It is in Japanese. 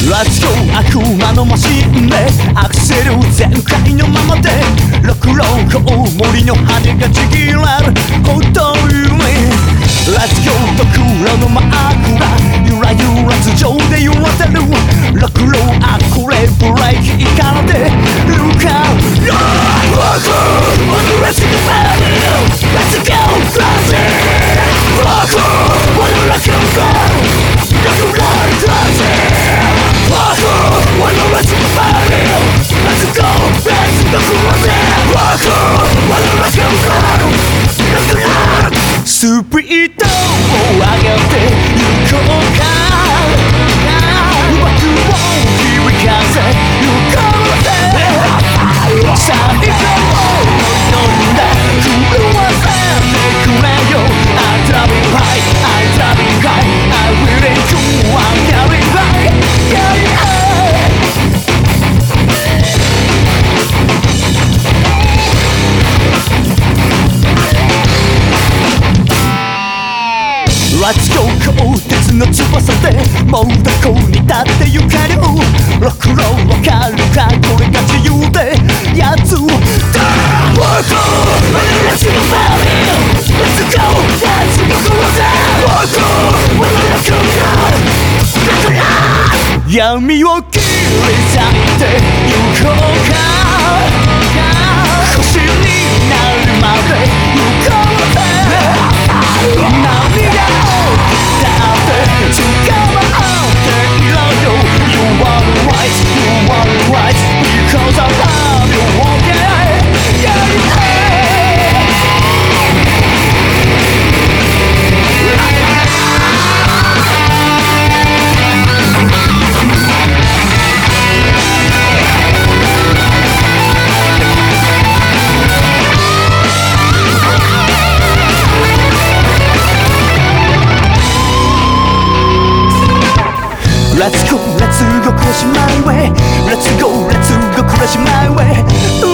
Let's go 悪魔のマシンでアクセル全開のままでろくろコウモリの羽がちぎれるほどに Let's go ドクロの枕ゆらゆら頭上で揺れてるろくろあこれブレーキいかれてるか Let's go crazy Rock wanna rock and roll Rock and roll crazy Wanna run to the party Let's go, let's go crazy Rock wanna rock and roll Rock and roll スピードを上げて行こうかワクワク響かせ行こうぜ最高を飲んだ狂わせてくれよ I'm driving high, I'm driving high I really do, I'm carrying high Yeah, yeah Let's go 鋼鉄の翼でもうどこにだって行けるろくろわかるかこれが自由でやつだ Let's go Let's go Let's go Let's go 闇を切り裂いて行こうか星になるまで行こうぜ涙を切ったって捕まっていろよ You are right, you are right Because I love you, okay Yeah, yeah Let's go, let's go, crash my way Let's go, let's go, crash my way